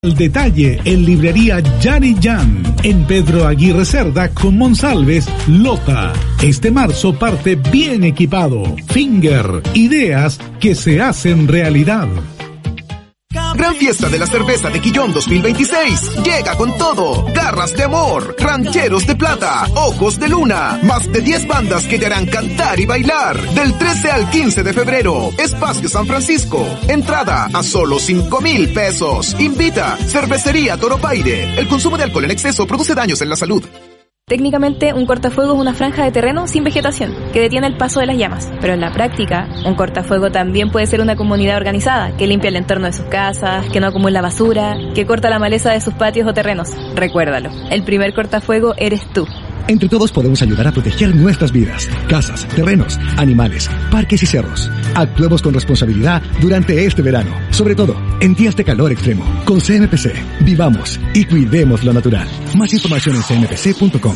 El detalle en librería Jan y Jan, en Pedro Aguirre Cerda con Monsalves, Lota. Este marzo parte bien equipado. Finger, ideas que se hacen realidad. Gran fiesta de la cerveza de Quillón 2026. Llega con todo. Garras de amor, rancheros de plata, ojos de luna. Más de 10 bandas que te harán cantar y bailar. Del 13 al 15 de febrero. Espacio San Francisco. Entrada a solo 5,000 pesos. Invita Cervecería Toropaire. El consumo de alcohol en exceso produce daños en la salud. Técnicamente, un cortafuego es una franja de terreno sin vegetación, que detiene el paso de las llamas. Pero en la práctica, un cortafuego también puede ser una comunidad organizada, que limpia el entorno de sus casas, que no acumula basura, que corta la maleza de sus patios o terrenos. Recuérdalo, el primer cortafuego eres tú. Entre todos podemos ayudar a proteger nuestras vidas, casas, terrenos, animales, parques y cerros. Actuemos con responsabilidad durante este verano, sobre todo en días de calor extremo. Con CMPC, vivamos y cuidemos lo natural. Más información en cmpc.com.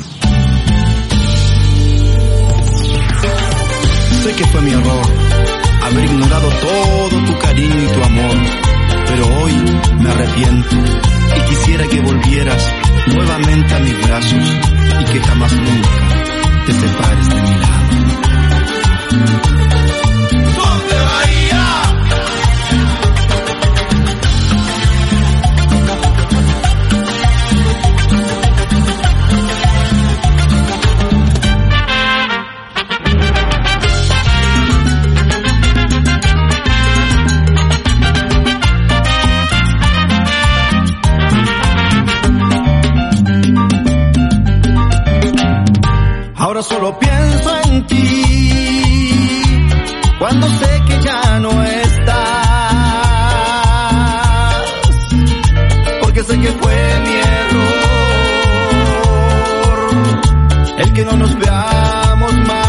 Sé que fue mi error haber ignorado todo tu cariño y tu amor, pero hoy me arrepiento y quisiera que volvieras nuevamente a mis brazos y que jamás nunca te separes de mi lado. ¿Dónde Bahía? Ahora solo pienso en ti, cuando sé que ya no estás, porque sé que fue mi error, el que no nos veamos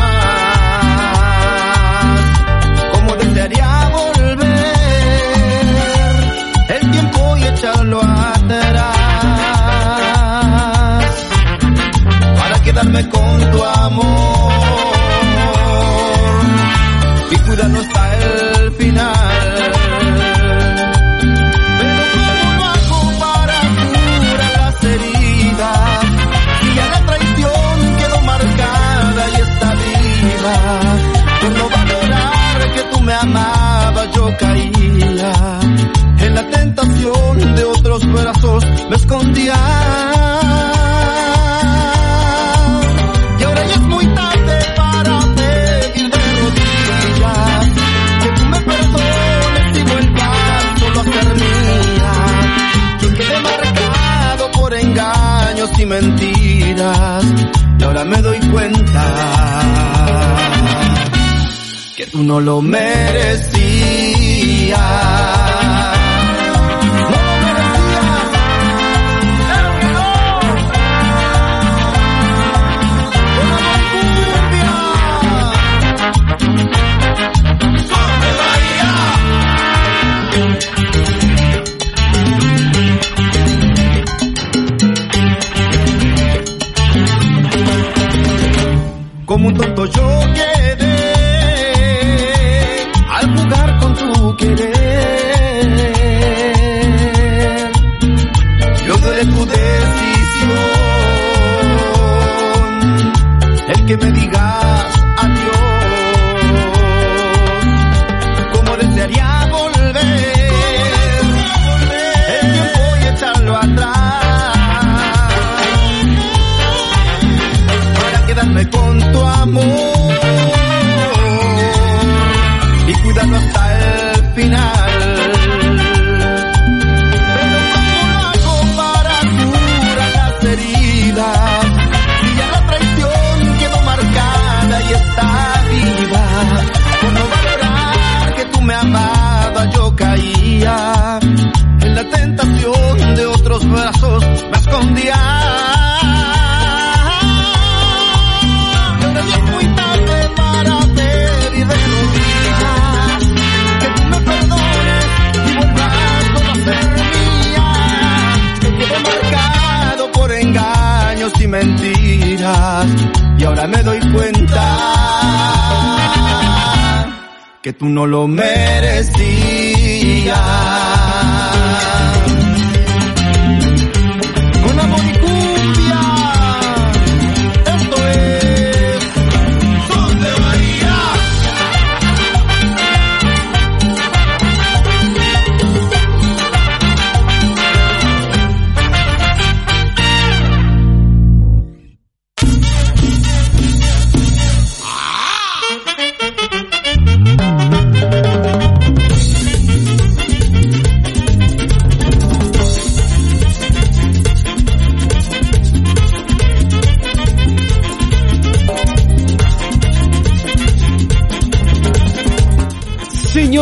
más, como desearía volver, el tiempo y echarlo atrás, para quedarme con tu amor y cuidarnos hasta el final. Pero ¿cómo lo hago para curar las heridas? Si ya la traición quedó marcada y está viva, por no valorar que tú me amabas yo caía en la tentación de otros brazos, me escondía. Y mentiras, y ahora me doy cuenta que tú no lo merecías. Como un tonto yo quedé al jugar con tu querer. Yo duele tu decisión, el que me digas adiós. Como desearía volver, el tiempo y echarlo atrás, para quedarme con tu amor y cuidarlo hasta el final. Pero ¿cómo lo hago para curar las heridas? Si ya la traición quedó marcada y está viva, por no valorar que tú me amabas yo caía en la tentación de otros brazos, me escondía. Y mentiras, y ahora me doy cuenta que tú no lo merecías.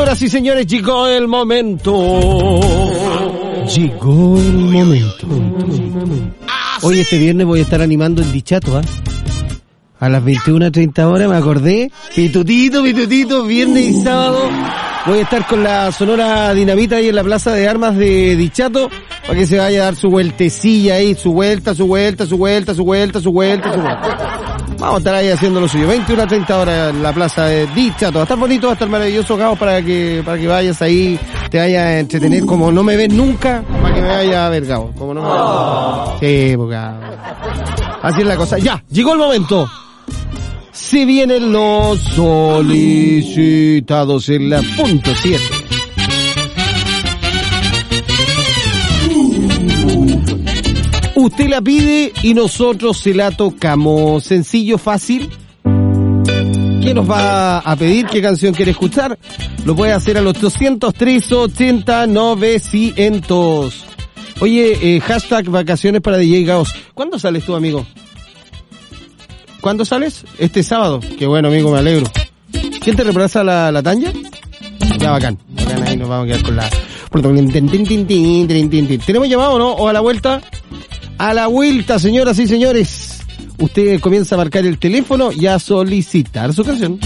Señoras y señores, llegó el momento. Llegó el momento. Hoy este viernes voy a estar animando el Dichato, a las 21:30 horas, me acordé. Pitutito, viernes y sábado. Voy a estar con la Sonora Dinamita ahí en la Plaza de Armas de Dichato, para que se vaya a dar su vueltecilla ahí, su vuelta. Vamos a estar ahí haciendo lo suyo. 21:30 horas en la Plaza de Dichato. Va a estar bonito, va a estar maravilloso, Gabo, para que vayas ahí, te vayas a entretener como no me ves nunca, para que me vayas a ver, Gabo. Como no me ves. Sí, porque así es la cosa. Ya, llegó el momento. Se vienen los solicitados en la punto 7. Usted la pide y nosotros se la tocamos. Sencillo, fácil. ¿Qué nos va a pedir? ¿Qué canción quiere escuchar? Lo puede hacer al 803-80-900. Oye, hashtag vacaciones para DJ Gaos. ¿Cuándo sales tú, amigo? ¿Cuándo sales? Este sábado. Qué bueno, amigo, me alegro. ¿Quién te reemplaza la Tanya? Ya, bacán. Ahí nos vamos a quedar con la... ¿Tenemos llamado o no? ¿O a la vuelta? A la vuelta, señoras y señores. Usted comienza a marcar el teléfono y a solicitar su canción.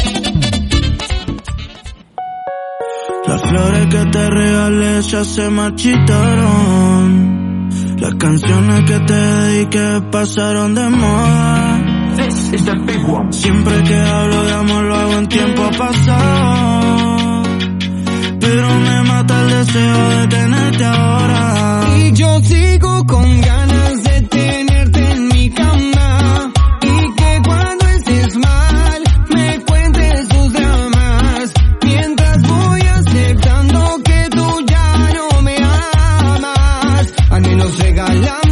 Las flores que te regalé ya se marchitaron. Las canciones que te dediqué pasaron de moda. Siempre que hablo de amor lo hago en tiempo pasado, pero me mata el deseo de tenerte ahora. Y yo sigo con ganas de tenerte en mi cama, y que cuando estés mal me cuentes tus dramas, mientras voy aceptando que tú ya no me amas. Al menos regálame